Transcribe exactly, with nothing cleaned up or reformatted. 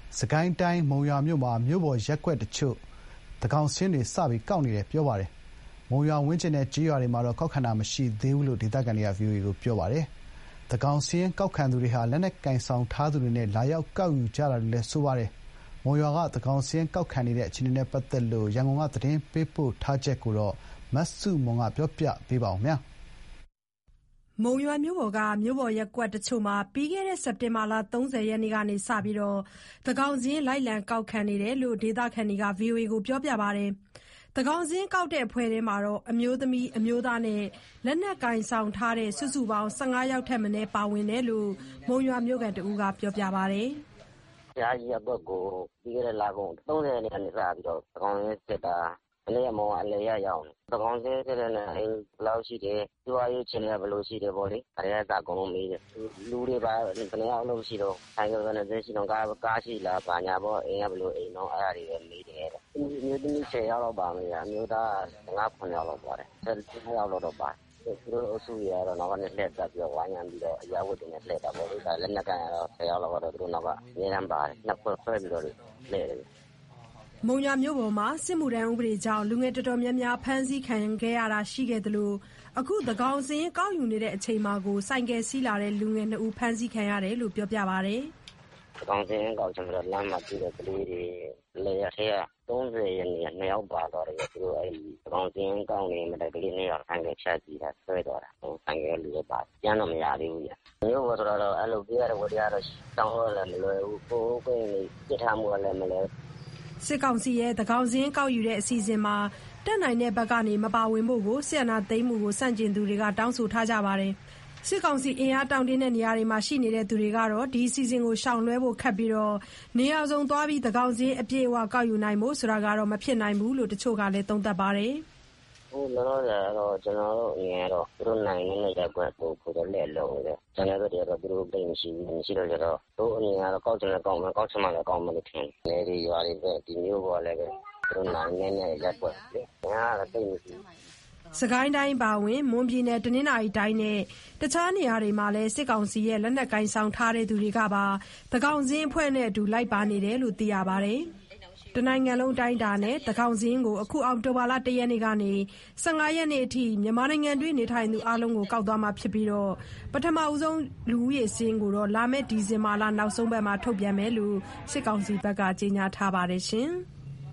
စကိုင်းတိုင်းမုံရွာမြို့မှာမြို့ပေါ်ရပ်ကွက်တချို့သန်းခေါင်စာရင်းတွေစပြီးကောက်နေတယ်ပြောပါတယ်။မုံရွာဝန်းကျင်နဲ့ကျေးရွာတွေမှာတော့ကောက်ခံတာမရှိသေးဘူးလို့ဒေသခံတွေက ဗွီအိုအေကိုပြောပါတယ်။သန်းခေါင်စာရင်းကောက်ခံသူတွေဟာလက်နက်ကင်ဆောင်ထားသူတွေနဲ့လာရောက်ကောက်ယူကြတာလို့လည်းဆိုပါတယ်။မုံရွာကသန်းခေါင်စာရင်းကောက်ခံနေတဲ့အခြေအနေနဲ့ပတ်သက်လို့ရန်ကုန်ကသတင်းပေးပို့ထားချက်ကိုမဆုမွန်ကပြောပြပေးပါမယ်။မုံရွာမြို့ပေါ်ကမြို့ပေါ်ရပ်ကွက်တချို့မှာပြီးခဲ့တဲ့စက်တင်ဘာလ၃၀ရက်နေ့ကစပြီးသန်းခေါင်စာရင်းလိုက်လံကောက်ခံနေတယ်လို့ဒေသခံတွေက ဗွီအိုအေကိုပြောပါတယ်။သန်းခေါင်စာရင်းကောက်တဲ့အဖွဲ့ထဲမှာအမျိုးသမီးအမျိုးသားနဲ့လက်နက်ကိုင်ဆောင်ထားတဲ့စုစုပေါင်း၁၅ယောက်ထက်မနည်းပါဝင်တယ်လို့မုံရွာမြို့ခံတဦးကပြောပါတယ်။“ဘုရားကြီးရပ်ကွက်ကိုပြီးခဲ့တဲ့လကုန်၃၀ရက်နေ့ကနေစပြီးတော့သန်းခေါင်စာရင်းစစ်တာ။မနေ့ကမှအလယ်ရရောက်နေ။သန်းခေါင်စာရင်းစစ်တဲ့အိမ်ဘယ်လောက်ရှိတယ်၊စီးပွားရေးအခြေအနေကဘယ်လိုရှိတယ်ပေါ့လေ။အဲဒါကအကုန်လုံးမေးတယ်။လူတွေဘယ်နှစ်ယောက်လို့ရှိတော့ဆိုင်ကယ်ဘယ်နှစ်စီးရှိတော့ကားရှိလားဘာညာပေါ့အိမ်ကဘယ်လိုအိမ်တော့အဲဒါတွေပဲမေးတယ်တဲ့။အမျိုးသမီး၁၀ယောက်လောက်ပါမယ်။အမျိုးသား၁၅ခုယောက်လောက်ပါတယ်။၁၂ယောက်လောက်တော့ပါတယ်။သူတို့အုပ်စုတွေကတော့နောက်ကနေလှည့်တက်ပြီးတော့ဝိုင်းရံပြီးတော့အရပ်ဝတ်တွေနဲ့လှည့်တာပေါ့လေ။လက်နက်ကိုင်ကတော့၁၀ယောက်လောက်ကတော့သူတို့နောက်ကအမြဲတမ်းပါတယ်။နှစ်ဖွဲ့ခွဲပြီးတော့လှည့်တယ်။မုံရွာမြို့ပေါ်မှာစစ်မှုထမ်းဥပဒေကြောင့်လူငယ်တော်တော်များများဖမ်းဆီးခံခဲ့ရတာရှိခဲ့သလိုအခုသန်းခေါင်စာရင်းကောက်ယူနေတဲ့အချိန်မှာကိုဆိုင်ကယ်စီးလာတဲ့လူငယ်နှစ်ဦးဖမ်းဆီးခံရတယ်လို့ပြောပါတယ်။သန်းခေါင်စာရင်းကောက်ချင်ပြီးတော့လမ်းမှာတွေ့တဲ့ကလေးတွေလေယာဉ်ထဲက၃၀ရက်နေ့ကနှစ်ယောက်ပါသွားတယ်။သူတို့အဲဒီသန်းခေါင်စာရင်းကောက်နေမတဲ့ကလေးနှစ်ယောက်ဆိုင်ကယ်ဖြတ်ပြီးတာဆွဲသွားတာ။ဆိုင်ကယ်လူတွေပါပြန်တော့မရသေးဘူး။မြို့ပေါ်ဆိုတော့အဲ့လိုပြရတဲ့ဝတရားတော့တောင်းလို့လည်းမလွယ်ဘူး။ကိုယ်ကိုယ်နေပြစ်ထားမှုလည်းမလွယ်ဘူး။စစ်ကောင်စီရဲ့သန်းခေါင်စာရင်းကောက်ယူတဲ့အစီအစဉ်မှာတက်နိုင်တဲ့ဘက်ကနေမပါဝင်ဖို့ကိုစစ်အာဏာသိမ်းမှုကိုစန့်ကျင်သူတွေကတောင်းဆိုထားကြပါတယ်။စစ်ကောင်စီအင်အားတောင့်တင်းတဲ့နေရာတွေမှာရှိနေတဲ့သူတွေကတော့ဒီအစီအစဉ်ကိုရှောင်လွှဲဖို့ခက်ပြီးနေရာစုံသွားပြီးသန်းခေါင်စာရင်းအပြည့်အဝကောက်ယူနိုင်ဖို့ဆိုတာကတော့မဖြစ်နိုင်ဘူးလို့တချို့ကလည်းသုံးသပ်ပါတယ်။ဟုတ်လောလောဆယ်တော့ကျွန်တော်တို့အရင်ကတော့သူတို့နိုင်နေတဲ့ရက်ကွက်ကိုကိုယ်လက်လုံးနေတယ်။ကျွန်တော်တို့တွေကတော့သူတို့တိတ်မရှိဘူးမရှိတော့ကြတော့တို့အရင်ကတော့ကောက်ချင်လည်းကောက်မယ်ကောက်ချင်မှလည်းကောက်မယ်လို့ထင်တယ်။နေဒီရွာတွေပဲဒီမျိုးပေါ်လည်းပဲသူတို့နိုင်နေတဲ့ရက်ကွက်လေ။ညာကတော့တိတ်မရှိဘူး။စကိုင်းတိုင်းပါဝင်မွန်ပြည်နယ်တနင်္သာရီတိုင်းနဲ့တခြားနေရာတွေမှာလည်းစစ်ကောင်စီရဲ့လက်နက်ကိုင်ဆောင်ထားတဲ့သူတွေကပါသန်းခေါင်စာရင်းအဖွဲ့နဲ့အတူလိုက်ပါနေတယ်လို့သိရပါတယ်။တနိုင်ငံလုံးတိုင်းတာနဲ့သန်းခေါင်စာရင်းကိုအခုအောက်တိုဘာလ၁ရက်နေ့ကနေ၁၅ရက်နေ့အထိမြန်မာနိုင်ငံတွင်းနေထိုင်သူအလုံးကိုကောက်သွားမှာဖြစ်ပြီးတော့ပထမဦးဆုံးလူဦးရေစာရင်းကိုတော့လာမယ့်ဒီဇင်ဘာလနောက်ဆုံးပတ်မှာထုတ်ပြန်မယ်လို့စစ်ကောင်စီဘက်ကကြေညာထားပါတယ်ရှင်။